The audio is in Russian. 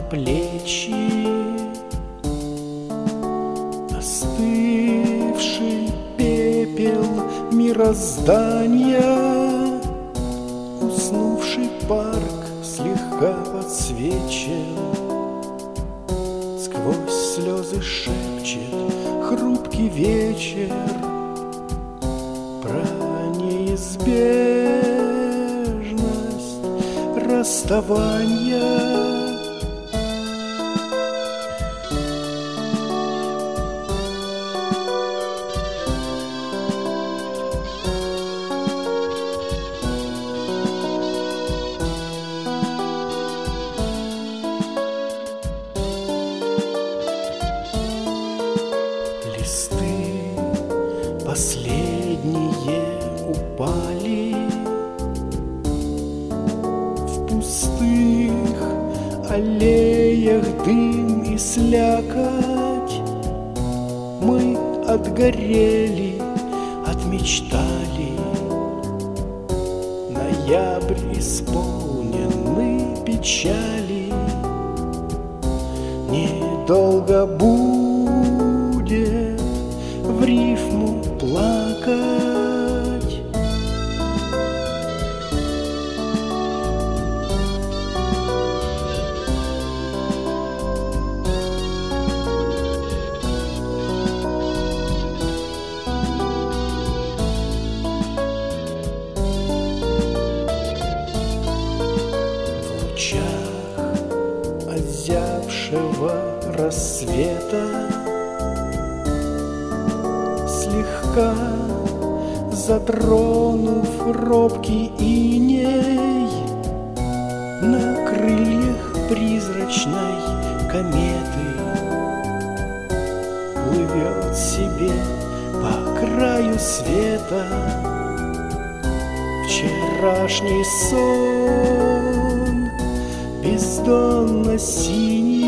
плечи. Остывший пепел мироздания, уснувший парк слегка подсвечен. Сквозь слезы шепчет хрупкий вечер про неизбежность расставания. Листы последние упали, в пустых аллеях дым и слякоть. Мы отгорели, отмечтали. Ноябрь исполненный печали. Недолго будет в рифму плакать. В лучах озябшего рассвета, слегка затронув робкий иней, на крыльях призрачной кометы плывет себе по краю света вчерашний сон бездонно синий.